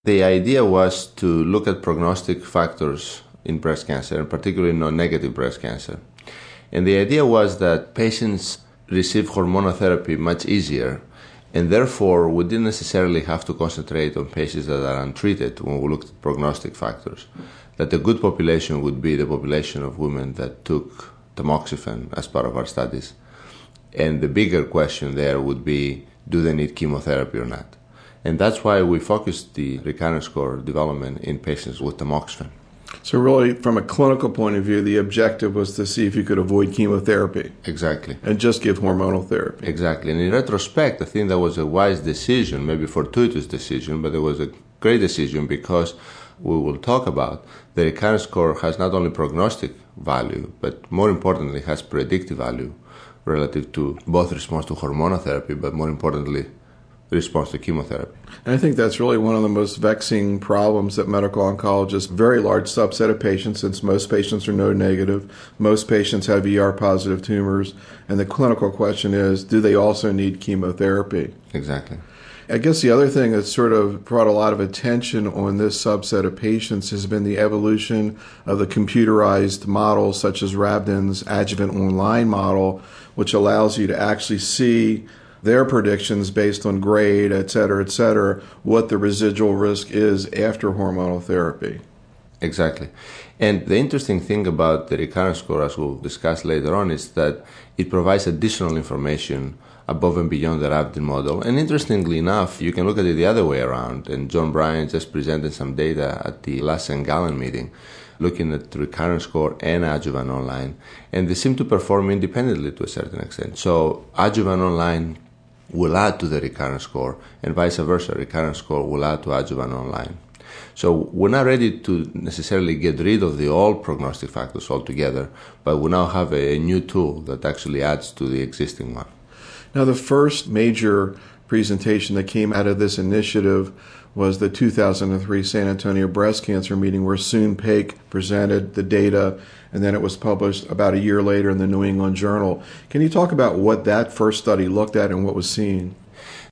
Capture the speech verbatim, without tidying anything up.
The idea was to look at prognostic factors in breast cancer, and particularly non-negative breast cancer. And the idea was that patients receive hormonal therapy much easier, and therefore we didn't necessarily have to concentrate on patients that are untreated when we looked at prognostic factors. That a good population would be the population of women that took tamoxifen as part of our studies. And the bigger question there would be, do they need chemotherapy or not? And that's why we focused the recurrence score development in patients with tamoxifen. So really, from a clinical point of view, the objective was to see if you could avoid chemotherapy. Exactly. And just give hormonal therapy. Exactly. And in retrospect, I think that was a wise decision, maybe fortuitous decision, but it was a great decision because we will talk about the recurrence score has not only prognostic value, but more importantly has predictive value relative to both response to hormonal therapy, but more importantly, response to chemotherapy. And I think that's really one of the most vexing problems that medical oncologists, very large subset of patients, since most patients are node negative, most patients have E R positive tumors, and the clinical question is, do they also need chemotherapy? Exactly. I guess the other thing that sort of brought a lot of attention on this subset of patients has been the evolution of the computerized models such as Rabden's adjuvant online model, which allows you to actually see their predictions based on grade, et cetera, et cetera, what the residual risk is after hormonal therapy. Exactly. And the interesting thing about the recurrence score, as we'll discuss later on, is that it provides additional information above and beyond the Rabden model. And interestingly enough, you can look at it the other way around. And John Bryan just presented some data at the last Saint Gallen meeting, looking at the recurrence score and adjuvant online. And they seem to perform independently to a certain extent. So adjuvant online will add to the recurrence score, and vice versa, recurrence score will add to adjuvant online. So we're not ready to necessarily get rid of the all prognostic factors altogether, but we now have a, a new tool that actually adds to the existing one. Now, the first major presentation that came out of this initiative was the two thousand three San Antonio breast cancer meeting, where Soon Paik presented the data, and then it was published about a year later in the New England Journal. Can you talk about what that first study looked at and what was seen?